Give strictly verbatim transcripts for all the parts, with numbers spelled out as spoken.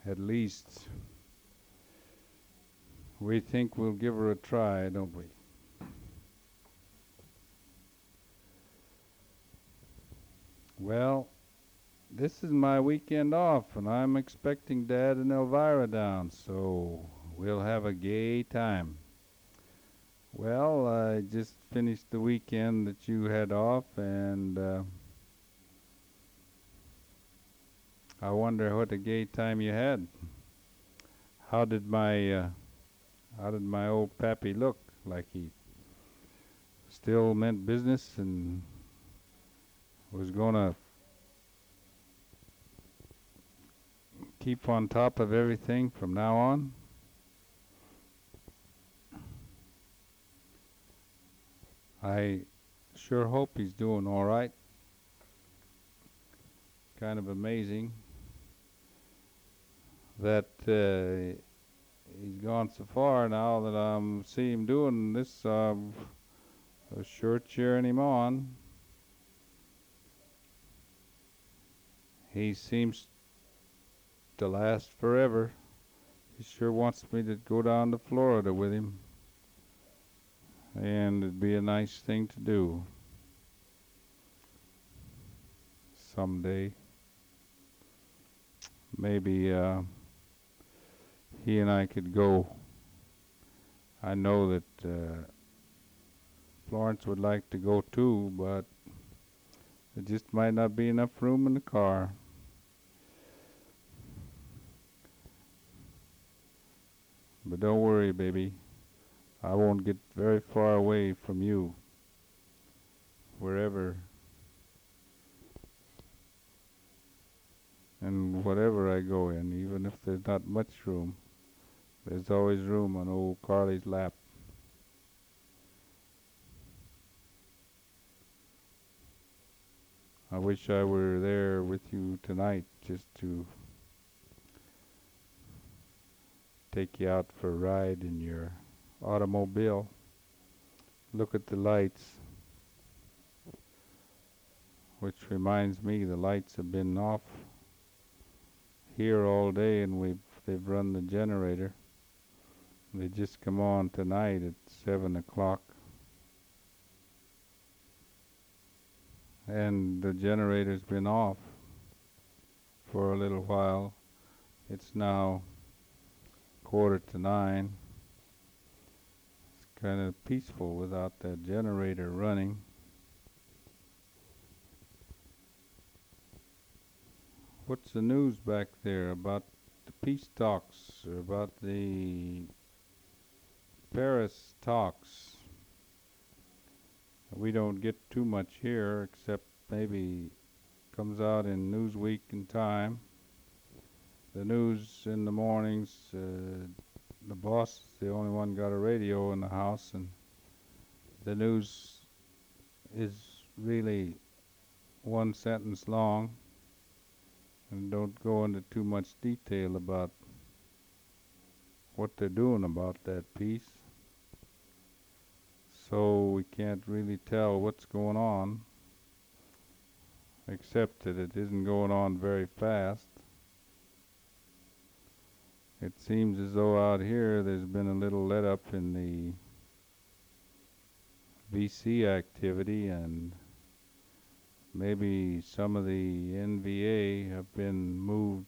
At least we think we'll give her a try, don't we? Well, this is my weekend off, and I'm expecting Dad and Elvira down, so we'll have a gay time. Well, I just finished the weekend that you had off, and uh, I wonder what a gay time you had. How did my uh, how did my old pappy look? Like he still meant business and was gonna keep on top of everything from now on? I sure hope he's doing all right. Kind of amazing that uh, he's gone so far now that I'm see him doing this. Uh, sure cheering him on. He seems to last forever. He sure wants me to go down to Florida with him, and it'd be a nice thing to do someday. Maybe uh, he and I could go. I know that uh, Florence would like to go too, but there just might not be enough room in the car. But don't worry, baby. I won't get very far away from you. Wherever and whatever I go in, even if there's not much room, there's always room on old Carly's lap. I wish I were there with you tonight just to take you out for a ride in your automobile. Look at the lights. Which reminds me, the lights have been off here all day, and we've they've run the generator. They just come on tonight at seven o'clock, and the generator's been off for a little while. It's now quarter to nine. It's kind of peaceful without that generator running. What's the news back there about the peace talks, or about the Paris talks? We don't get too much here, except maybe comes out in Newsweek in Time. The news in the mornings, uh, the boss is the only one got a radio in the house, and the news is really one sentence long and don't go into too much detail about what they're doing about that peace. So we can't really tell what's going on, except that it isn't going on very fast. It seems as though out here there's been a little let up in the V C activity, and maybe some of the N V A have been moved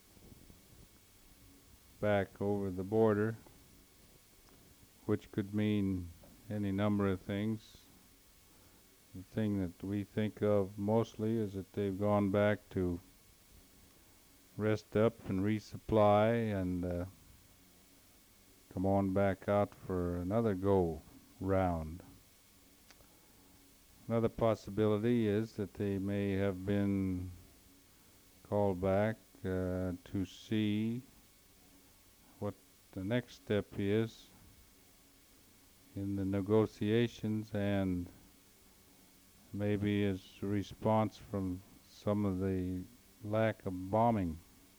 back over the border, which could mean any number of things. The thing that we think of mostly is that they've gone back to rest up and resupply and uh, come on back out for another go round. Another possibility is that they may have been called back uh, to see what the next step is in the negotiations, and maybe as a response from some of the lack of bombing.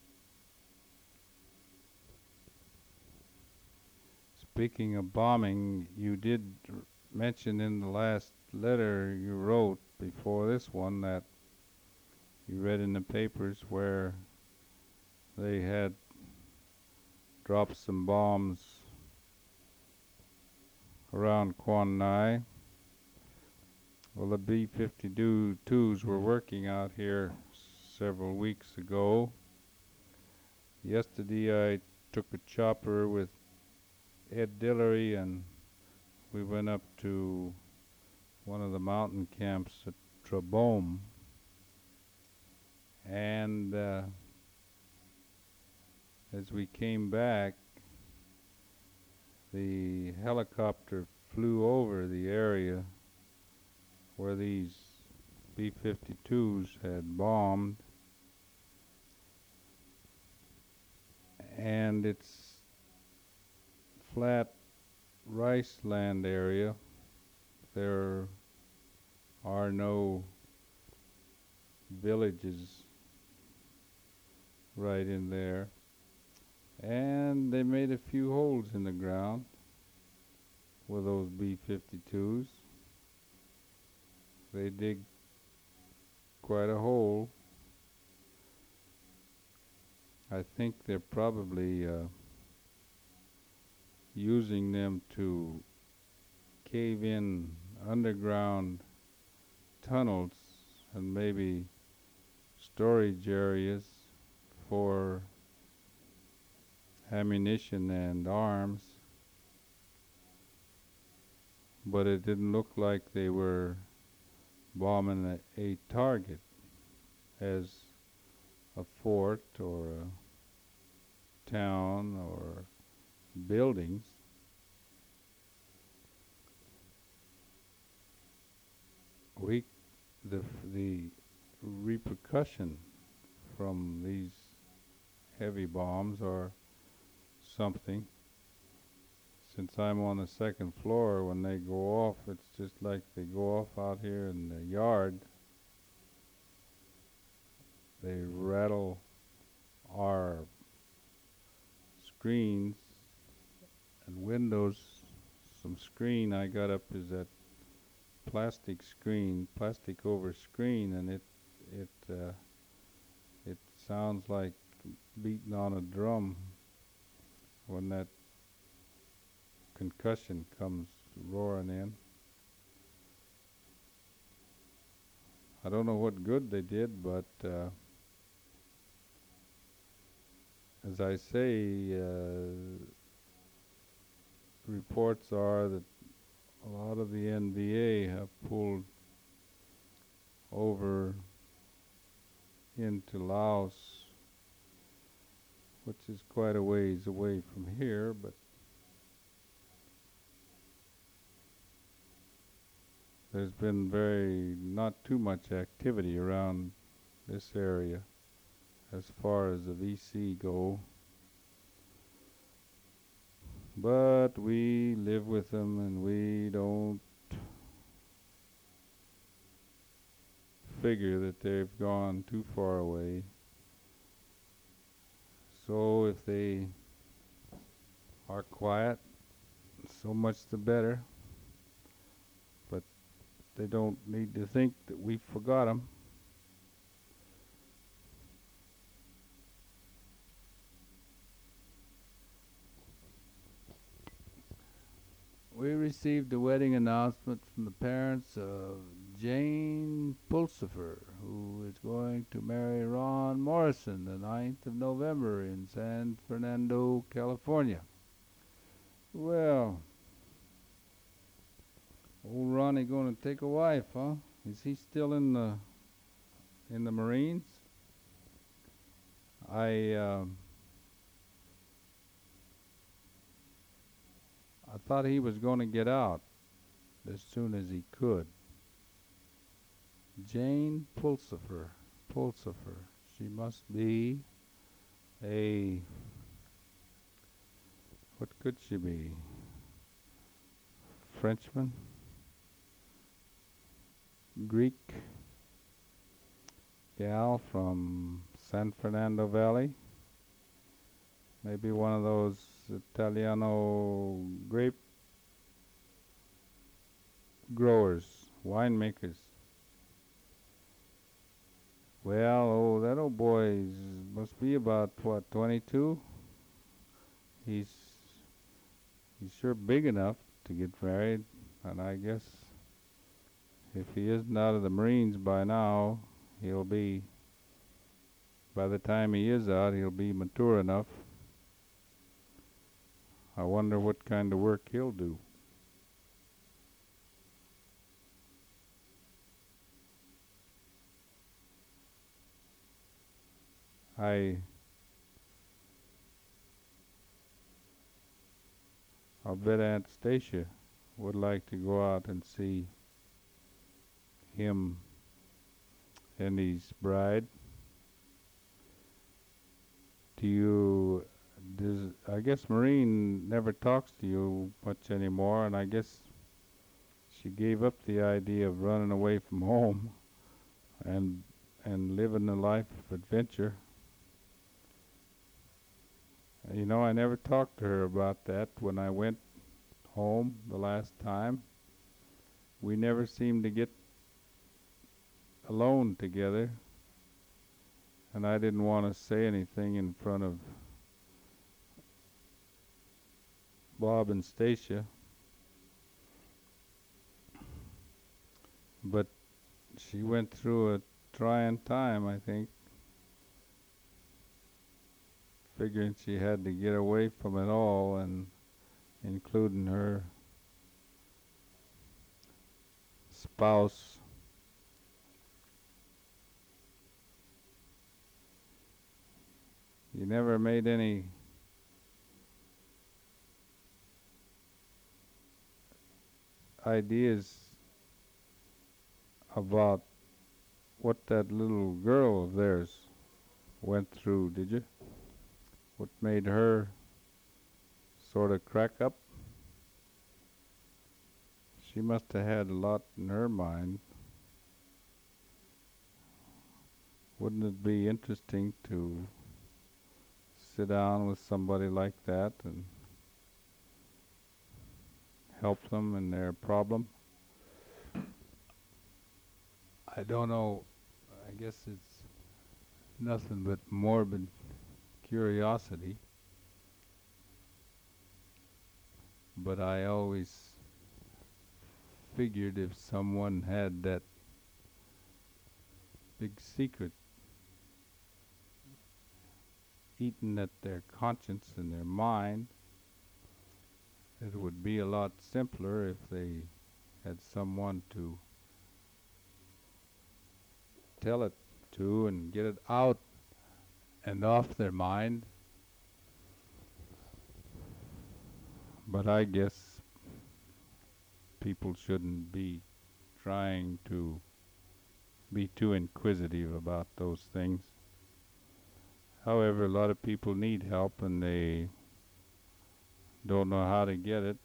Speaking of bombing, you did r- mention in the last letter you wrote before this one that you read in the papers where they had dropped some bombs around Quan Nai. Well, the B fifty-twos were working out here several weeks ago. Yesterday I took a chopper with Ed Dillery and we went up to one of the mountain camps at Trabome. And uh, as we came back, the helicopter flew over the area where these B fifty-twos had bombed, and it's flat rice land area. There are no villages right in there, and they made a few holes in the ground with those B fifty-twos. They dig quite a hole. I think they're probably uh, using them to cave in underground tunnels and maybe storage areas for ammunition and arms, but it didn't look like they were bombing a, a target as a fort or a town or buildings. We, the the repercussion from these heavy bombs are something. Since I'm on the second floor, when they go off, it's just like they go off out here in the yard. They rattle our screens and windows. Some screen I got up is that plastic screen, plastic over screen, and it it uh, it sounds like beating on a drum when that concussion comes roaring in. I don't know what good they did, but uh, as I say, uh, reports are that a lot of the N V A have pulled over into Laos, which is quite a ways away from here, but there's been very, not too much activity around this area as far as the V C go. But we live with them and we don't figure that they've gone too far away. So if they are quiet, so much the better. But they don't need to think that we forgot them. We received a wedding announcement from the parents of Jane Pulsifer, who is going to marry Ron Morrison the ninth of November in San Fernando, California. Well, old Ronnie going to take a wife, huh? Is he still in the in the Marines? I um, I thought he was going to get out as soon as he could. Jane Pulsifer, Pulsifer. She must be a, what could she be? Frenchman? Greek gal from San Fernando Valley? Maybe one of those Italiano grape growers, winemakers. Well, oh, that old boy must be about, what, twenty-two? he's he's sure big enough to get married, and I guess if he isn't out of the Marines by now, he'll be, by the time he is out, he'll be mature enough. I wonder what kind of work he'll do. I I'll bet Aunt Stacia would like to go out and see him and his bride. Do you, does, I guess Maureen never talks to you much anymore, and I guess she gave up the idea of running away from home and and living a life of adventure. You know, I never talked to her about that when I went home the last time. We never seemed to get alone together, and I didn't want to say anything in front of Bob and Stacia. But she went through a trying time, I think, figuring she had to get away from it all, and including her spouse. You never made any ideas about what that little girl of theirs went through, did you? What made her sort of crack up? She must have had a lot in her mind. Wouldn't it be interesting to sit down with somebody like that and help them in their problem? I don't know. I guess it's nothing but morbid curiosity. But I always figured if someone had that big secret eaten at their conscience and their mind, it would be a lot simpler if they had someone to tell it to and get it out and off their mind. But I guess people shouldn't be trying to be too inquisitive about those things. However, a lot of people need help and they don't know how to get it,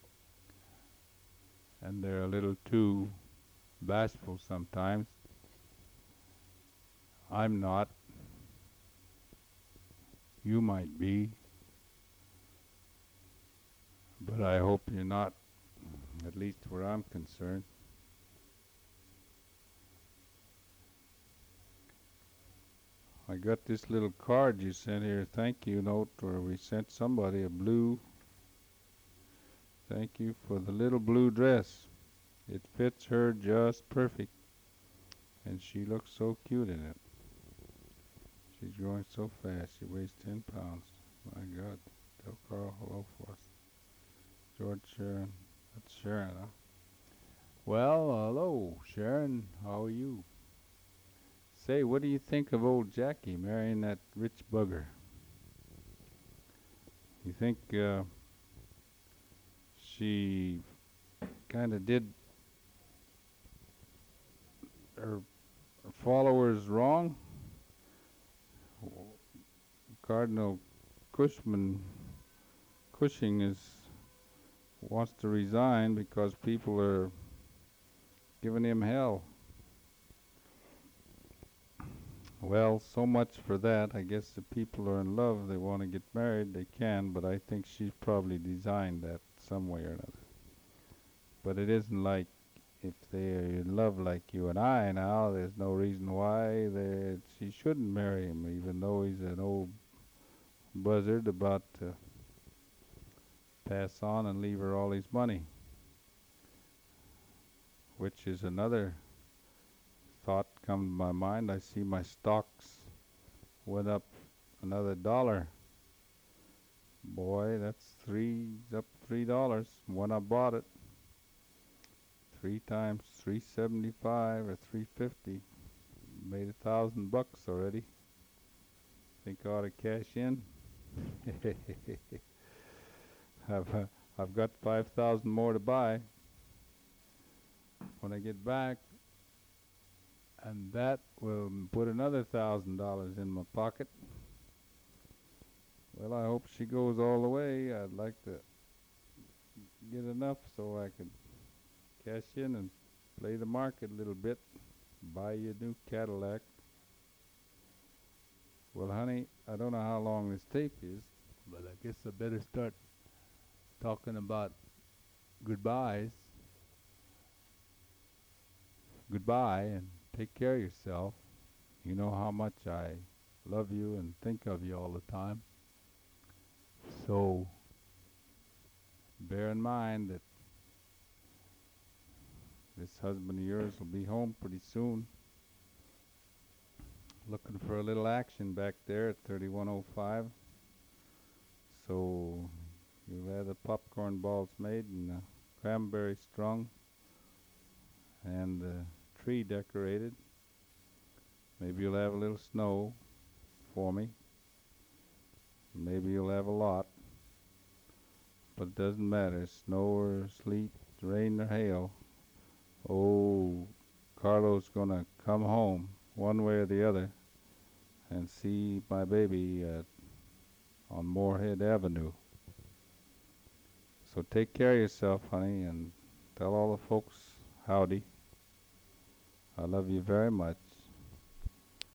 and they're a little too bashful sometimes. I'm not. You might be. But I hope you're not, at least where I'm concerned. I got this little card you sent here, thank you note, where we sent somebody a blue. Thank you for the little blue dress. It fits her just perfect. And she looks so cute in it. She's growing so fast. She weighs ten pounds. My God. Tell Carl hello for us. George Sharon. That's Sharon, huh? Well, hello, Sharon. How are you? Say, what do you think of old Jackie marrying that rich bugger? You think uh, she kind of did her followers wrong? Cardinal Cushman, Cushing is wants to resign because people are giving him hell. Well, so much for that. I guess if people are in love, they want to get married, they can, but I think she's probably designed that some way or another. But it isn't like if they're in love like you and I now, there's no reason why they, she shouldn't marry him, even though he's an old buzzard about to pass on and leave her all his money, which is another thought come to my mind. I see my stocks went up another dollar. Boy, that's three up three dollars when I bought it. Three times three seventy five or three fifty. Made a thousand bucks already. Think I ought to cash in? I've uh, I've got five thousand more to buy when I get back, and that will put another thousand dollars in my pocket. Well, I hope she goes all the way. I'd like to get enough so I could cash in and play the market a little bit, buy you a new Cadillac. Well, honey, I don't know how long this tape is, but I guess I better start talking about goodbyes. Goodbye, and take care of yourself. You know how much I love you and think of you all the time. So bear in mind that this husband of yours will be home pretty soon. Looking for a little action back there at thirty-one oh five. So you'll have the popcorn balls made and the cranberry strung and the tree decorated. Maybe you'll have a little snow for me. Maybe you'll have a lot. But it doesn't matter, snow or sleet, rain or hail. Oh, Carlo's gonna come home one way or the other and see my baby uh, on Moorhead Avenue. So take care of yourself, honey, and tell all the folks howdy. I love you very much.